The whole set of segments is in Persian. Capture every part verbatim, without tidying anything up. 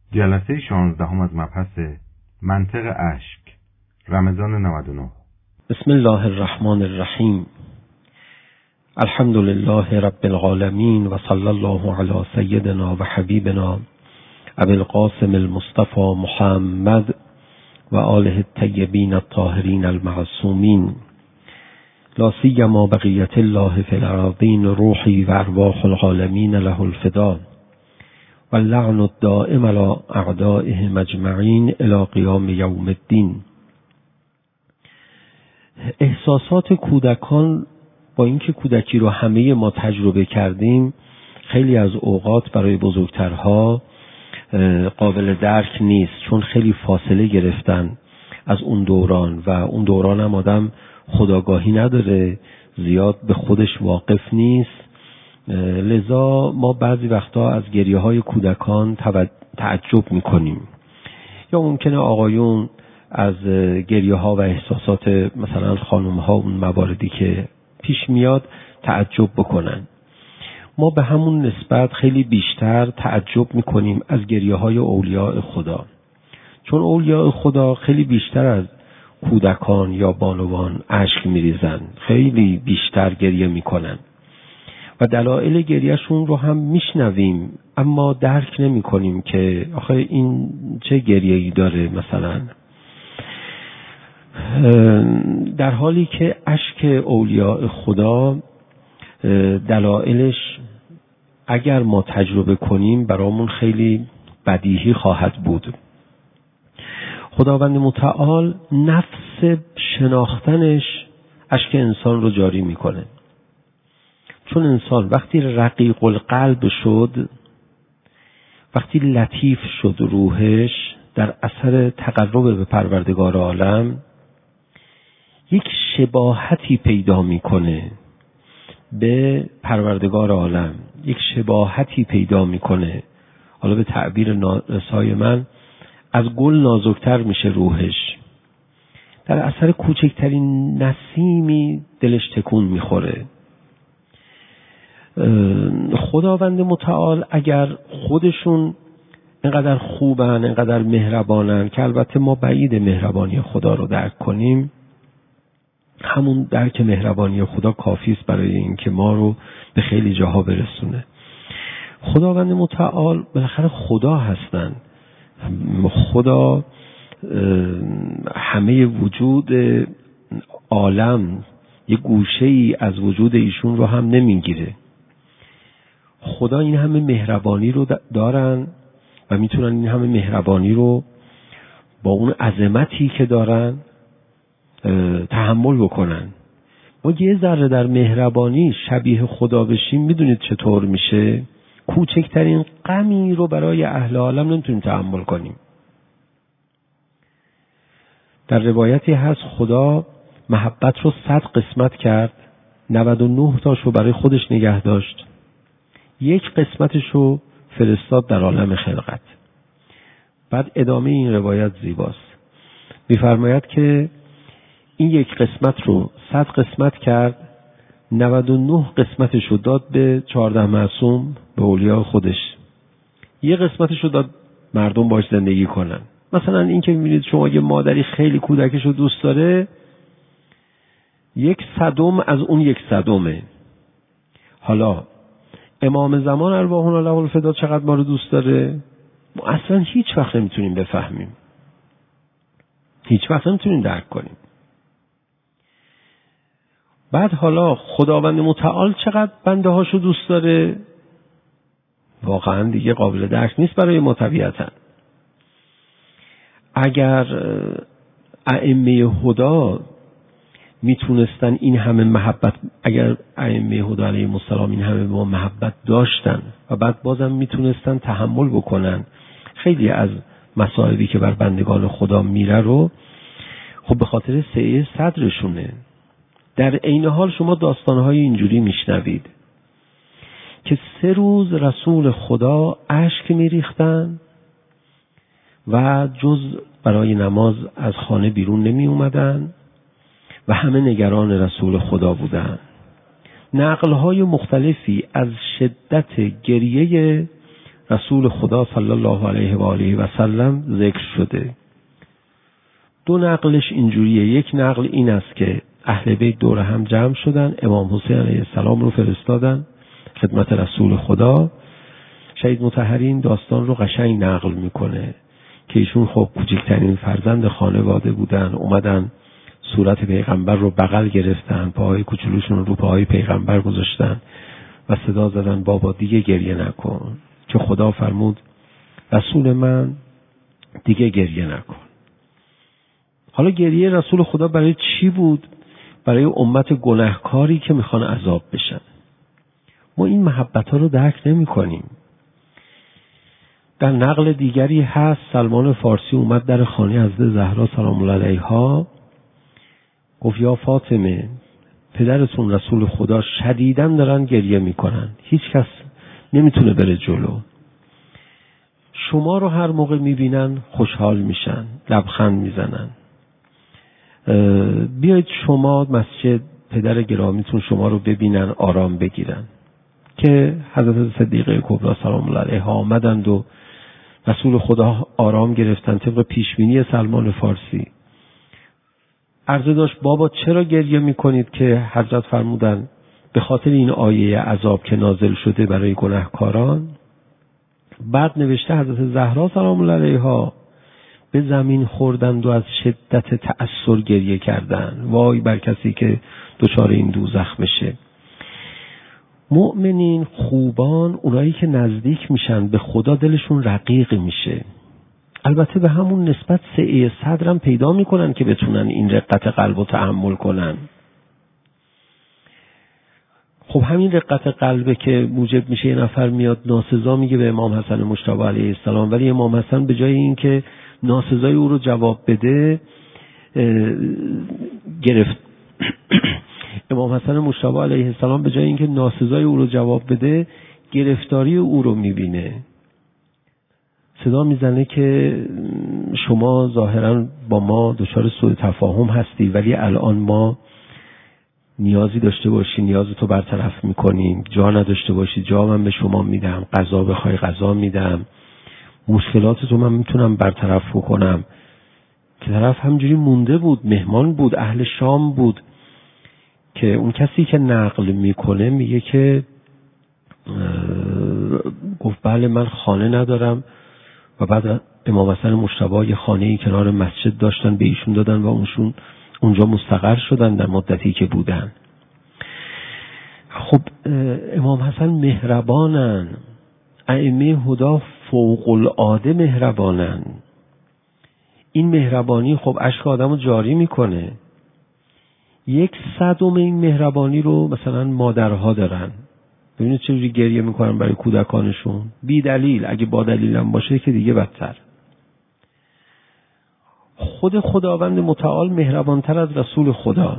جلسه شانزدهم از مبحث منطق اشک، رمضان نود و نه. بسم الله الرحمن الرحیم. الحمد لله رب العالمین و صلی الله علی سیدنا و حبیبنا ابی القاسم المصطفى محمد و آله الطیبین الطاهرین المعصومین، لا سیما بقیت الله فی الارضین، روحی و ارواح العالمین له الفدا و اللعن الدائم علی اعدائهم اجمعین الی قیام یوم الدین. احساسات کودکان، با اینکه کودکی رو همه ما تجربه کردیم، خیلی از اوقات برای بزرگترها قابل درک نیست، چون خیلی فاصله گرفتن از اون دوران و اون دوران هم آدم خودآگاهی نداره، زیاد به خودش واقف نیست. لذا ما بعضی وقتا از گریه های کودکان تعجب میکنیم، یا ممکنه آقایون از گریه ها و احساسات مثلا خانم ها اون مواردی که پیش میاد تعجب بکنن. ما به همون نسبت خیلی بیشتر تعجب میکنیم از گریه های اولیاء خدا، چون اولیاء خدا خیلی بیشتر از کودکان یا بانوان اشک میریزن، خیلی بیشتر گریه میکنن و دلایل گریهشون رو هم میشنویم، اما درک نمی کنیم که آخه این چه گریه‌ای داره مثلا، در حالی که اشک اولیاء خدا دلایلش اگر ما تجربه کنیم برامون خیلی بدیهی خواهد بود. خداوند متعال نفس شناختنش اشک انسان رو جاری میکنه، چون انسان وقتی رقیق القلب شد، وقتی لطیف شد روحش در اثر تقرب به پروردگار عالم، یک شباهتی پیدا میکنه به پروردگار عالم، یک شباهتی پیدا میکنه، حالا به تعبیر ناسای من از گل نازکتر میشه روحش، در اثر کوچکترین نسیمی دلش تکون میخوره. خداوند متعال اگر خودشون اینقدر خوبن، اینقدر مهربانن، که البته ما بعید مهربانی خدا رو درک کنیم، همون درک مهربانی خدا کافی است برای اینکه ما رو به خیلی جاها برسونه. خداوند متعال بالاخره خدا هستن، خدا همه وجود عالم یک گوشه‌ای از وجود ایشون رو هم نمیگیره. خدا این همه مهربانی رو دارن و میتونن این همه مهربانی رو با اون عظمتی که دارن تحمل بکنن. ما یه ذره در مهربانی شبیه خدا بشیم، میدونید چطور میشه؟ کوچکترین غمی رو برای اهل عالم نمیتونیم تحمل کنیم. در روایتی هست خدا محبت رو صد قسمت کرد، نود و نه تاشو برای خودش نگه داشت، یک قسمتشو فرستاد در عالم خلقت. بعد ادامه این روایت زیباست، میفرماید که این یک قسمت رو صد قسمت کرد، نود و نه قسمتشو داد به چهارده معصوم، به اولیاء خودش، یه قسمتشو داد مردم باش زندگی کنن. مثلا این که میبینید شما یه مادری خیلی کودکشو دوست داره، یک صدم از اون یک صدمه. حالا امام زمان ارواحنا له الفدا چقدر ما رو دوست داره، ما اصلا هیچ وقت نمیتونیم بفهمیم، هیچ وقت نمیتونیم درک کنیم. بعد حالا خداوند متعال چقدر بنده هاشو دوست داره، واقعا دیگه قابل درک نیست برای ما طبیعتا. اگر ائمه هدا میتونستن این همه محبت، اگر ائمه هدا علیهم السلام این همه با محبت داشتن و بعد بازم میتونستن تحمل بکنن خیلی از مصائبی که بر بندگان خدا میره رو، خب به خاطر سعی صدرشونه. در عین حال شما داستانهای اینجوری میشنوید که سه روز رسول خدا اشک میریختن و جز برای نماز از خانه بیرون نمی اومدن و همه نگران رسول خدا بودن. نقل‌های مختلفی از شدت گریه رسول خدا صلی الله علیه و آله و سلم ذکر شده. دو نقلش اینجوریه. یک نقل این است که اهل بیت دور هم جمع شدن، امام حسین علیه السلام رو فرستادن خدمت رسول خدا. شهید مطهری داستان رو قشنگ نقل میکنه که ایشون خب کوچکترین فرزند خانواده بودن، اومدن صورت پیغمبر رو بغل گرفتن، پاهای کوچولوشون رو پاهای پیغمبر گذاشتن و صدا زدن بابا دیگه گریه نکن، که خدا فرمود رسول من دیگه گریه نکن. حالا گریه رسول خدا برای چی بود؟ برای امت گناهکاری که میخوان عذاب بشن. ما این محبت ها رو درک نمی کنیم. در نقل دیگری هست سلمان فارسی اومد در خانه حضرت زهرا سلام الله علیها، گفت یا فاطمه پدرتون رسول خدا شدیداً دارن گریه میکنن، هیچ کس نمیتونه بره جلو، شما رو هر موقع میبینن خوشحال میشن، لبخند میزنن، بیایید شما مسجد پدر گرامیتون شما رو ببینن آرام بگیرن. که حضرت صدیقه کبری سلام الله علیها آمدند و رسول خدا آرام گرفتن طبق پیشبینی سلمان فارسی. عرضه داشت بابا چرا گریه میکنید؟ که حضرت فرمودن به خاطر این آیه عذاب که نازل شده برای گناهکاران. بعد نوشته حضرت زهرا سلام الله علیها به زمین خوردند و از شدت تأثر گریه کردند، وای بر کسی که دچار این دوزخ بشه. مؤمنین خوبان اونایی که نزدیک میشن به خدا دلشون رقیق میشه. البته به همون نسبت سعه صدرم پیدا میکنن که بتونن این رقت قلب رو تحمل کنن. خب همین رقت قلبه که موجب میشه یه نفر میاد ناسزا میگه به امام حسن مجتبی علیه السلام، ولی امام حسن به جای این که ناسزای او رو جواب بده گرفت امام حسن مجتبی علیه السلام به جای اینکه ناسزای او رو جواب بده گرفتاری او رو میبینه، صدا میزنه که شما ظاهرا با ما دچار سوء تفاهم هستی، ولی الان ما نیازی داشته باشی نیاز تو برطرف میکنیم، جا نداشته باشی جا من به شما میدم، غذا بخوای غذا میدم، مشکلات تو من میتونم برطرف بکنم. که طرف همجوری مونده بود، مهمان بود، اهل شام بود. که اون کسی که نقل میکنه میگه که گفت بله من خانه ندارم، و بعد امام حسن مجتبی یه خانه‌ای کنار مسجد داشتن به ایشون دادن و اونشون اونجا مستقر شدن در مدتی که بودن. خب امام حسن مهربانن، ائمه هدا فوق العاده مهربانن. این مهربانی خب اشک آدمو جاری میکنه. یک صدم این مهربانی رو مثلا مادرها دارن. ببینید چجوری گریه میکنن برای کودکانشون بی دلیل، اگه با دلیل هم باشه که دیگه بدتر. خود خداوند متعال مهربانتر از رسول خدا.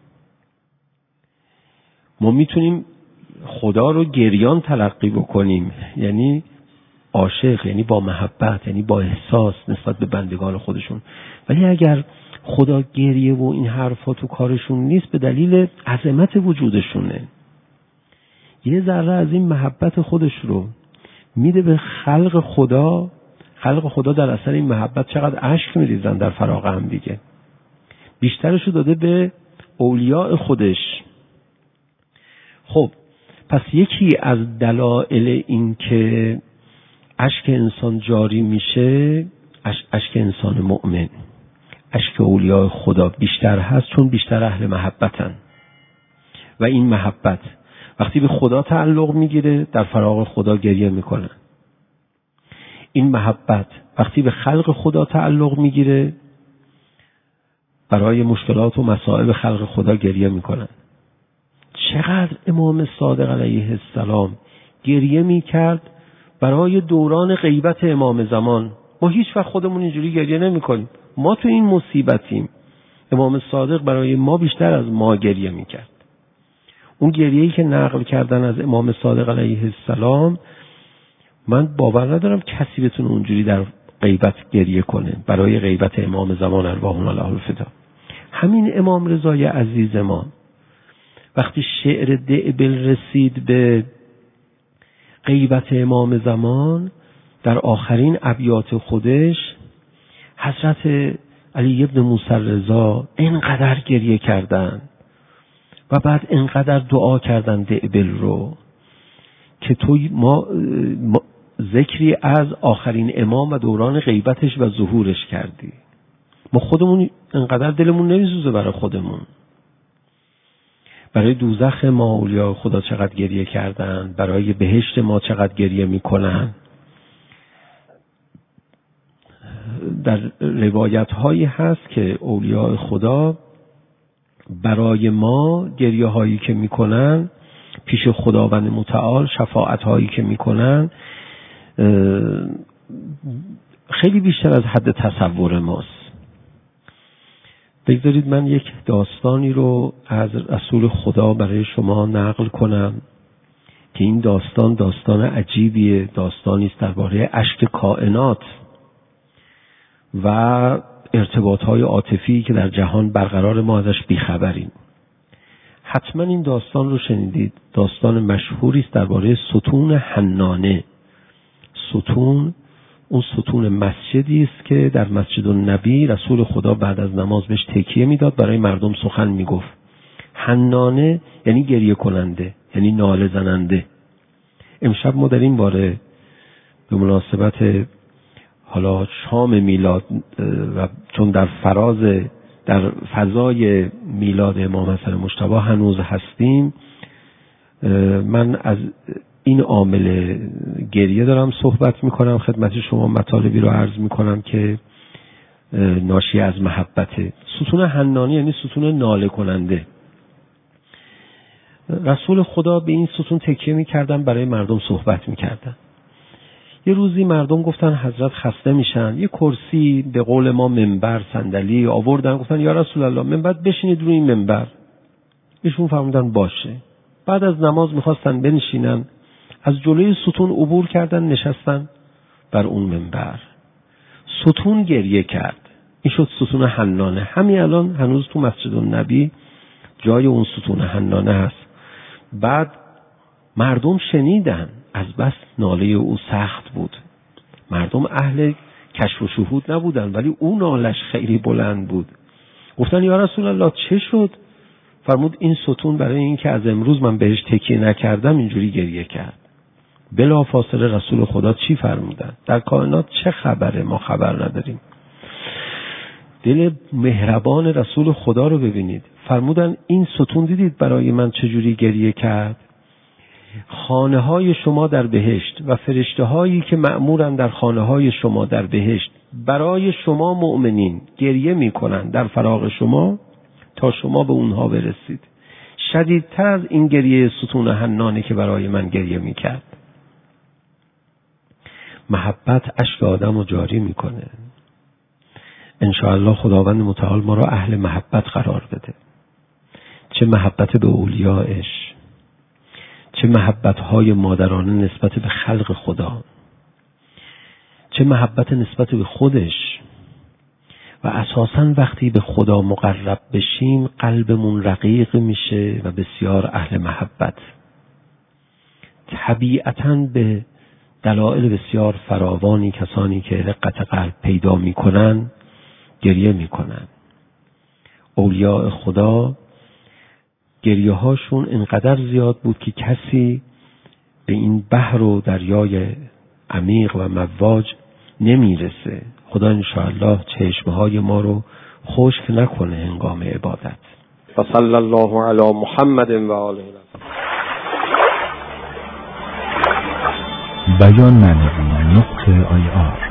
ما میتونیم خدا رو گریان تلقی بکنیم، یعنی عاشق، یعنی با محبت، یعنی با احساس نسبت به بندگان خودشون، ولی اگر خدا گریه و این حرفا تو کارشون نیست به دلیل عظمت وجودشونه. یه ذره از این محبت خودش رو میده به خلق خدا، خلق خدا در اثر این محبت چقدر اشک میریزن در فراق هم دیگه. بیشترشو داده به اولیاء خودش. خب پس یکی از دلایل این که اشک انسان جاری میشه اشک انسان مؤمن، اشک اولیاء خدا بیشتر هست، چون بیشتر اهل محبتن و این محبت وقتی به خدا تعلق میگیره در فراق خدا گریه میکنن. این محبت وقتی به خلق خدا تعلق میگیره برای مشکلات و مصائب خلق خدا گریه میکنن. چقدر امام صادق علیه السلام گریه میکرد برای دوران غیبت امام زمان. ما هیچ وقت خودمون اینجوری گریه نمیکنیم، ما تو این مصیبتیم. امام صادق برای ما بیشتر از ما گریه میکرد. اون گریه‌ای که نقل کردن از امام صادق علیه السلام، من باور ندارم کسی بتونه اونجوری در غیبت گریه کنه برای غیبت امام زمان ارواحنا الله الفدا. همین امام رضای عزیز ما وقتی شعر دعبل رسید به غیبت امام زمان، در آخرین ابیات خودش حضرت علی ابن موسی رضا اینقدر گریه کردن و بعد اینقدر دعا کردن دعبل رو که تو ما, ما ذکری از آخرین امام و دوران غیبتش و ظهورش کردی. ما خودمون اینقدر دلمون نمیسوزه برای خودمون. برای دوزخ ما اولیاء خدا چقدر گریه کردن، برای بهشت ما چقدر گریه میکنن. در روایت هایی هست که اولیاء خدا برای ما گریه هایی که میکنن پیش خداوند متعال، شفاعت هایی که میکنن خیلی بیشتر از حد تصور ماست. بگذارید من یک داستانی رو از رسول خدا برای شما نقل کنم که این داستان داستان عجیبیه، داستانی است درباره اشک کائنات و ارتباط‌های عاطفی که در جهان برقرار، ما ازش بیخبریم. حتما این داستان رو شنیدید. داستان مشهوری است درباره ستون حنانه. ستون اون ستون مسجدی است که در مسجد النبی رسول خدا بعد از نماز بهش تکیه میداد، برای مردم سخن میگفت. حنانه یعنی گریه کننده، یعنی ناله زننده. امشب ما در این باره به مناسبت حالا شام میلاد و چون در فراز در فضای میلاد امام حسن مجتبی هنوز هستیم، من از این عامل گریه دارم صحبت میکنم خدمت شما. مطالبی رو عرض میکنم که ناشی از محبته. ستون حنانی یعنی ستون ناله کننده. رسول خدا به این ستون تکیه میکردن، برای مردم صحبت میکردن. یه روزی مردم گفتن حضرت خسته میشن، یه کرسی به قول ما منبر صندلی آوردن، گفتن یا رسول الله منبر بشینید روی این منبر. ایشون فرمودن باشه. بعد از نماز میخواستن بنشینن، از جلوی ستون عبور کردن، نشستن بر اون منبر. ستون گریه کرد. این شد ستون حنانه. همین الان هنوز تو مسجد النبی جای اون ستون حنانه هست. بعد مردم شنیدن، از بس ناله او سخت بود. مردم اهل کشف و شهود نبودن، ولی اون نالش خیلی بلند بود. گفتن یا رسول الله چه شد؟ فرمود این ستون برای این که از امروز من بهش تکیه نکردم اینجوری گریه کرد. بلا فاصله رسول خدا چی فرمودن؟ در کائنات چه خبره؟ ما خبر نداریم. دل مهربان رسول خدا رو ببینید. فرمودن این ستون دیدید برای من چجوری گریه کرد؟ خانه های شما در بهشت و فرشته هایی که مأمورن در خانه های شما در بهشت برای شما مؤمنین گریه می کنن در فراق شما تا شما به اونها برسید. شدیدتر از این گریه ستون حنانه که برای من گریه می کرد. محبت اشک آدم رو جاری می کنه. انشاءالله خداوند متعال ما را اهل محبت قرار بده. چه محبت به اولیاءش، چه محبت‌های مادرانه نسبت به خلق خدا، چه محبت نسبت به خودش. و اساساً وقتی به خدا مقرب بشیم قلبمون رقیق میشه و بسیار اهل محبت. طبیعتاً به دلایل بسیار فراوانی کسانی که رقت قلب پیدا میکنن گریه میکنن. اولیاء خدا گریه هاشون اینقدر زیاد بود که کسی به این بحر و دریای عمیق و مواج نمیرسه. خدا انشاءالله چشمه های ما رو خشک نکنه هنگام عبادت. و صلی الله علی محمد و آله. بیان معنوی نقطه آی آر